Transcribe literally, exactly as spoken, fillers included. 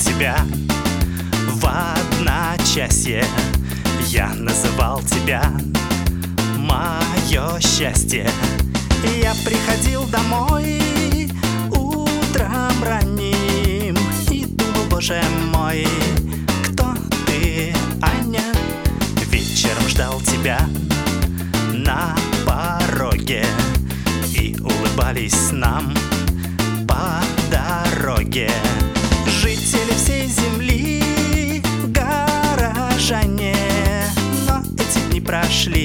тебя в одночасье. Я называл тебя мое счастье. Я приходил домой утром ранним и думал, боже мой, кто ты, Аня? Вечером ждал тебя на пороге, и улыбались нам по дороге жители всей земли, горожане. Но эти дни прошли,